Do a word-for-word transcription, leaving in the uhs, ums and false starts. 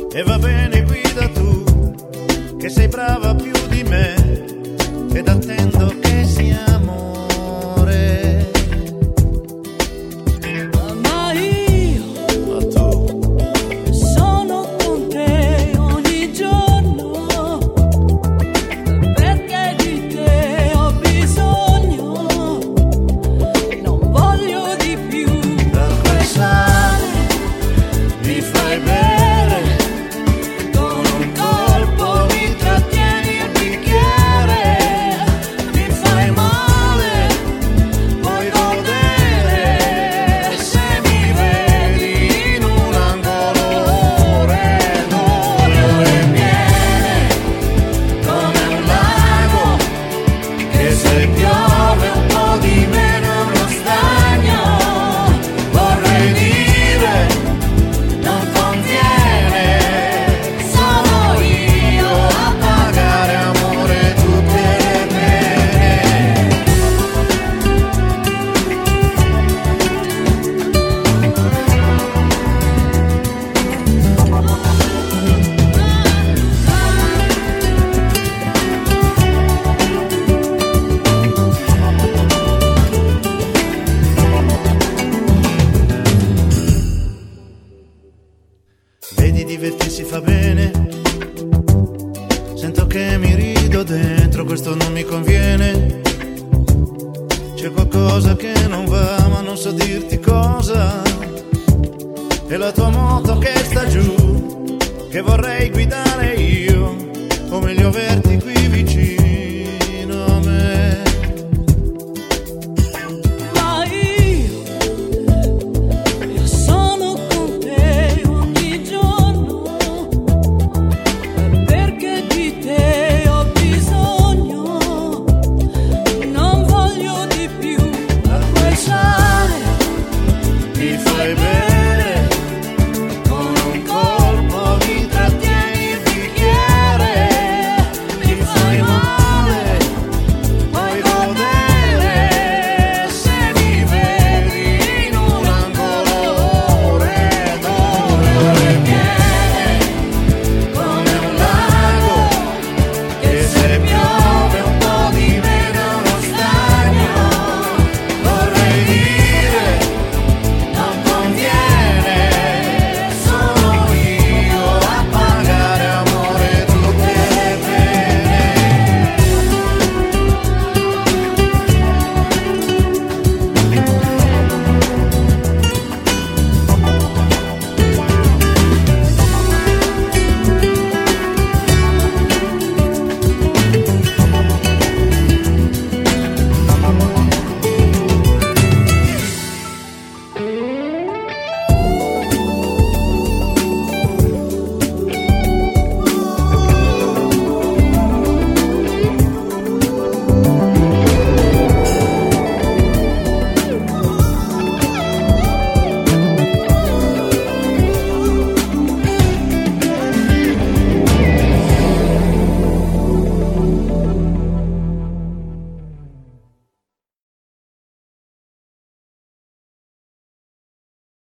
E va bene, guida tu, che sei brava più di me, ed attendo che sia amore. Ma io, ma tu, sono con te ogni giorno, perché di te ho bisogno, non voglio di più. da quel sale mi fai bene. Vedi, divertirsi fa bene. Sento che mi rido dentro, questo non mi conviene. C'è qualcosa che non va, ma non so dirti cosa. E la tua moto che